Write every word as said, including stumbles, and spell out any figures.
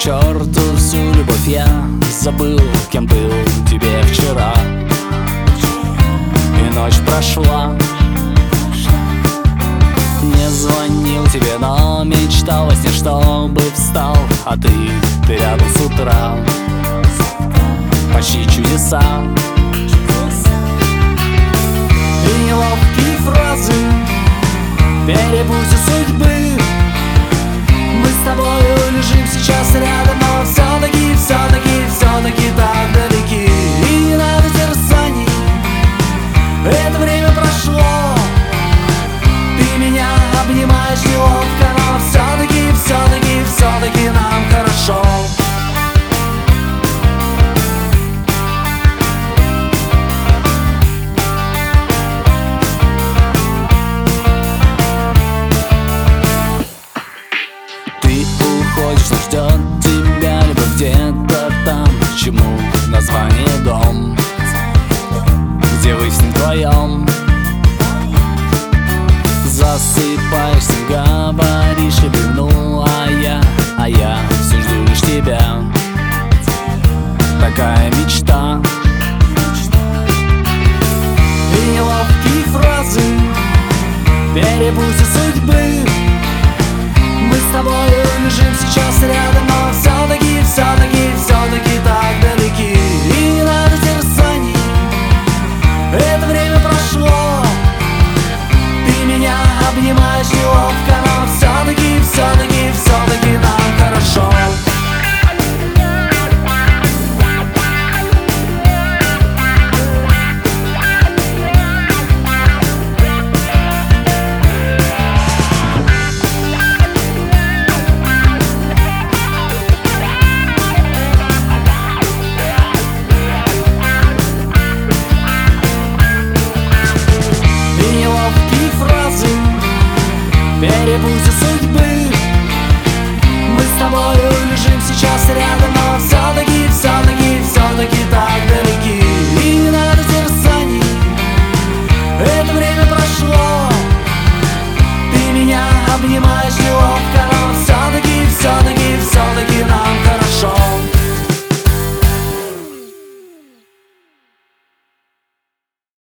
черту всю любовь, я забыл, кем был тебе вчера. И ночь прошла, не звонил тебе, но мечтал во сне, чтобы встал. А ты, ты рядом с утра, почти чудеса. И неловкие фразы, перепутье судьбы. Мы с тобою лежим сейчас рядом, но все-таки, все-таки, все-таки так далеки. И не надо терзаний, это время прошло. Ты меня обнимаешь неловко, но все-таки, все-таки, все-таки нам хорошо. Ты уходишь, но ждет тебя любовь где-то там. Чему название дом, где вы с ним вдвоем засыпаешься, говоришь люблю, а я, а я все жду лишь тебя. Такая мечта. И неловкие фразы, перепутье судьбы. Мы с тобою лежим сейчас рядом, но все-таки, все-таки, все-таки так далеки. И не надо терзаний, это время прошло. Ты меня обнимаешь неловко, но все-таки, все-таки, все-таки нам хорошо. Перепутье судьбы. Мы с тобою лежим сейчас рядом, но все